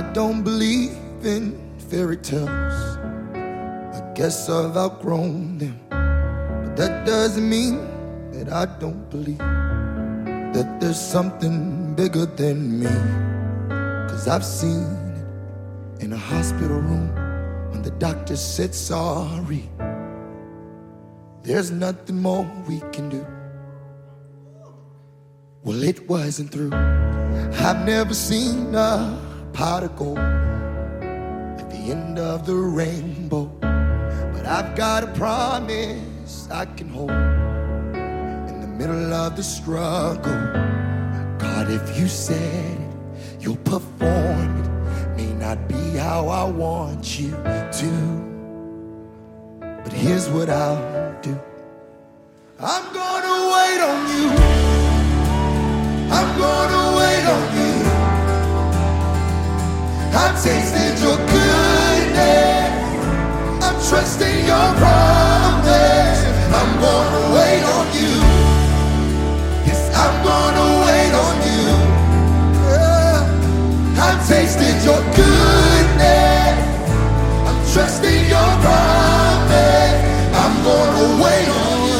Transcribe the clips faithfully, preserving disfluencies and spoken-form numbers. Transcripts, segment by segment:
don't believe in fairy tales. I guess I've outgrown them. But that doesn't mean that I don't believe that there's something bigger than me. Cause I've seen it in a hospital room when the doctor said sorry. There's nothing more we can do. Well, it wasn't through. I've never seen a pot of gold at the end of the rainbow, but I've got a promise I can hold in the middle of the struggle. God, if you said it, you'll perform it. May not be how I want you to, but here's what I'll do. I'm gonna wait on you. I'm gonna wait on you. I've tasted your goodness. I'm trusting your promise. I'm gonna wait on you. Yes, I'm gonna wait on you. Yeah. I've tasted your goodness. I'm trusting your promise. I'm gonna wait on you.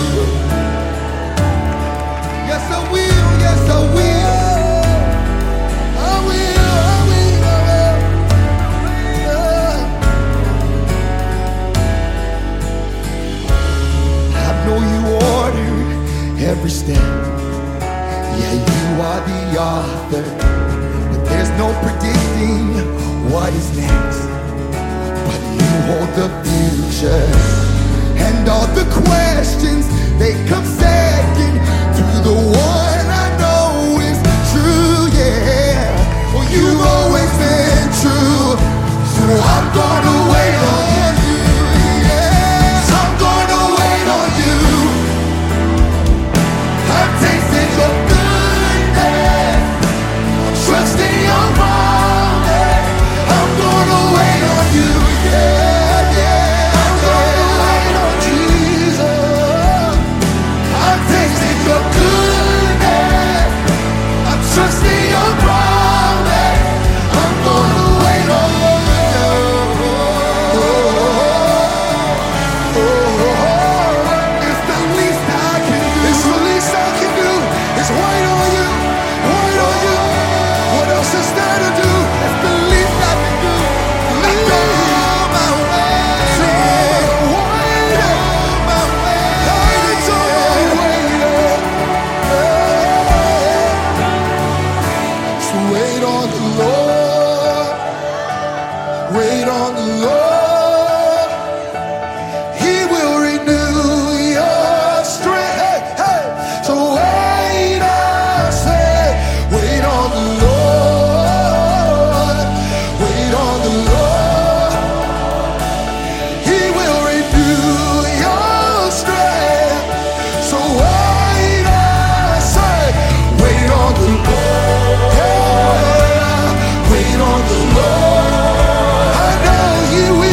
Yes, I will. Yes, I will. I will. I will. I will. Yeah. I know you ordered every step. Yeah, you are the author, but there's no predicting what is next. But you hold the future, and all the questions, they come second to the one I know is true, yeah. Well, you've always been true, so I'm gonna wait on you, yeah. So I'm gonna wait on you. I've tasted your goodness. I'm trusting your promise. I'm gonna wait on you, yeah, yeah. I'm gonna wait on Jesus. I've tasted your goodness. I'm trusting your promise. I'm gonna wait on you. Oh, oh, oh. It's the least I can do. It's the least I can do. It's wait on you, wait on you. What else is there to do? It's the least I can do. Let go of my way. So wait on my way. Wait until I wait on. So wait on the Lord. Wait on the Lord. He will renew your strength. Hey, hey. So wait, I say, wait on the Lord. Wait on the Lord. He will renew your strength. So wait, I say, wait on the Lord. Yeah. Wait on the Lord. I know He will.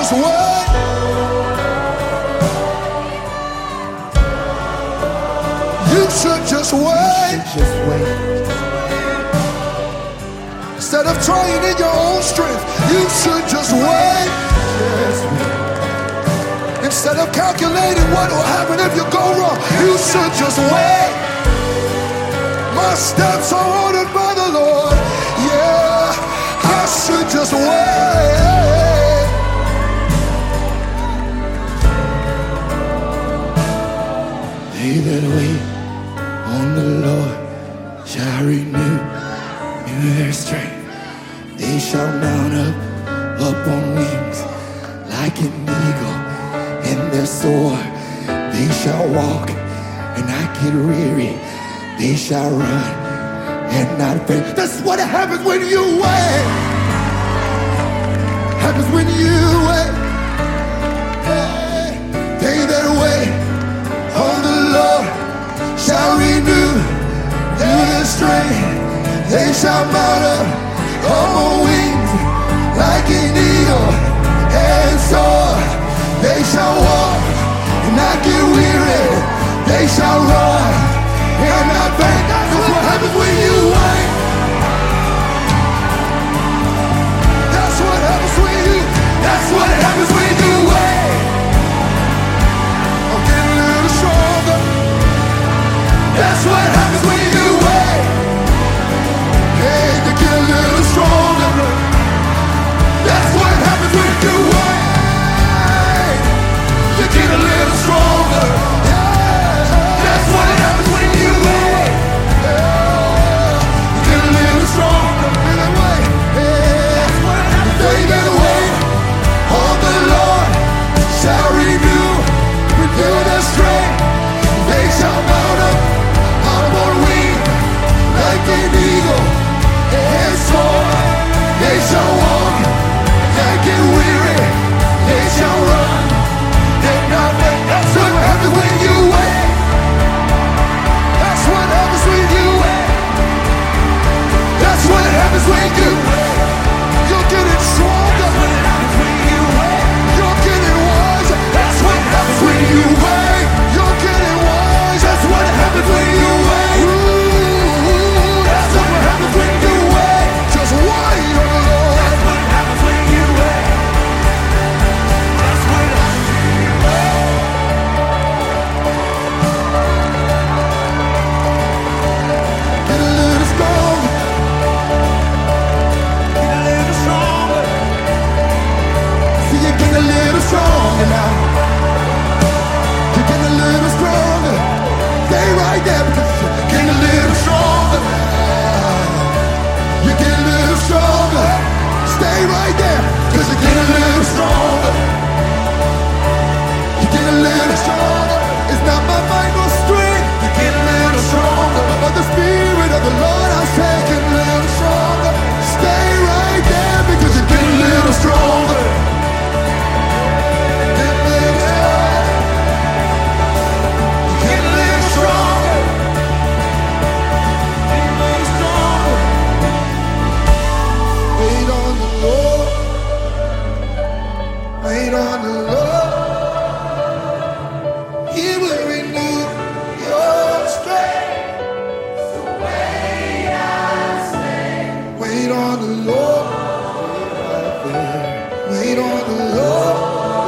just wait. You should just wait. Just wait. Instead of trying in your own strength, you should just wait. Instead of calculating what will happen if you go wrong, you should just wait. My steps are ordered by the Lord. Yeah, I should just wait. They that wait on the Lord shall renew their strength. They shall mount up, up on wings like an eagle, and their soar. They shall walk and not get weary. They shall run and not faint. That's what happens when you wait. Happens when you wait. Hey. They that wait on the Lord shall renew their strength. They shall mount up on wings like an eagle and soar. They shall walk and not get weary. They shall run and not faint. That's what happens when you wait. That's what happens when you. That's what happens when you wait. I'm getting a little stronger. That's what happens when you wait. Hey, you get a little stronger. That's what happens when you wait. You get a little stronger. That's what happens when you wait. You get a little stronger. That's what happens when you wait. On the Lord shall renew, renew their strength. They shall mount up on wings like an eagle and soar. They shall walk and get weary. They shall run and not faint. That's what happens when you wait. That's what happens when you wait. That's what happens when you wait. You're getting stronger. That's what happens when you wait. You're getting wiser. That's what happens when you wait. You're getting wise. That's what happens when you wait. Ooh, that's what happens when you wait. Just wait on the Lord. That's what happens when you wait. That's what happens when you wait. Get a little stronger. Get a little stronger. See you get a little stronger now. You're getting a little stronger. Stay right there because you're getting a little stronger. You get a little stronger. Stay right there because you're getting a little stronger. You get a little stronger. It's not by might nor strength. You get a little stronger. But the Spirit of the Lord, I say, get a little stronger. Stay right there because you're getting a little stronger. Get a little stronger. Get a little stronger. Get a little stronger. Wait on the Lord. Wait on the Lord. He will renew your strength. So wait, I say. Wait on the Lord. Wait on the Lord.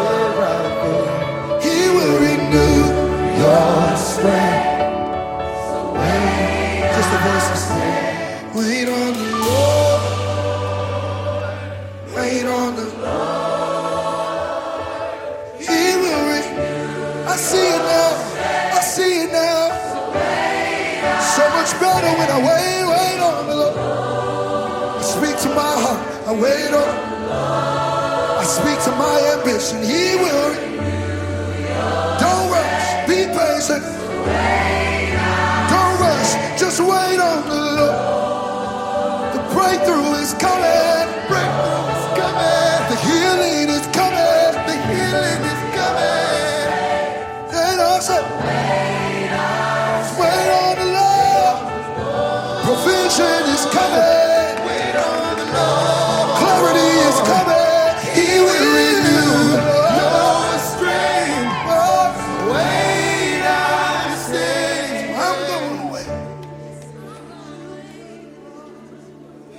He will renew your strength. So wait. Just the voices. Wait on the Lord. Wait on the Lord. He will renew. I see it now. I see it now. So much better when I wait, wait on the Lord. I speak to my heart. I wait on. I speak to my ambition. He will. Don't rush. Be patient. Don't rush. Just wait on the Lord. The breakthrough is coming. Breakthrough is coming. The healing is coming. The healing is coming. And I said, wait on the Lord. Provision is coming. Wait on the Lord. Clarity is coming. He will renew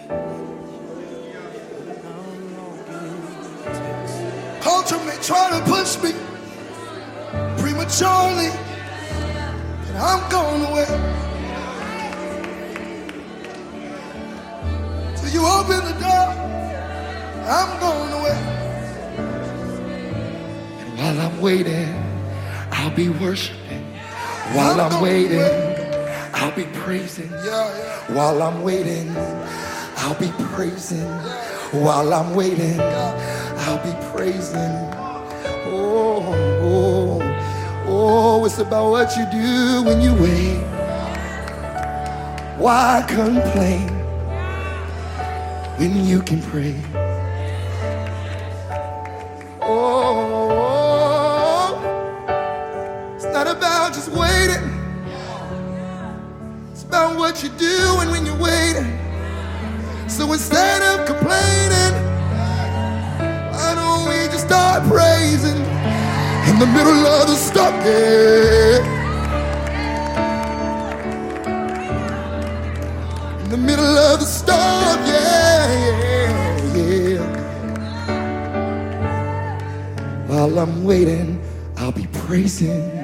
Culture may try to push me prematurely, but I'm going away. Till you open the door, I'm going away. And while I'm waiting, I'll be worshiping. While I'm waiting, I'll be praising. While I'm waiting, I'll be praising. While I'm waiting, I'll be praising. Oh, oh, oh, it's about what you do when you wait. Why complain when you can pray? Oh, it's not about just waiting. It's about what you do when you're waiting. So instead of complaining, why don't we just start praising in the middle of the storm? Yeah. In the middle of the storm, yeah, yeah, yeah. While I'm waiting, I'll be praising.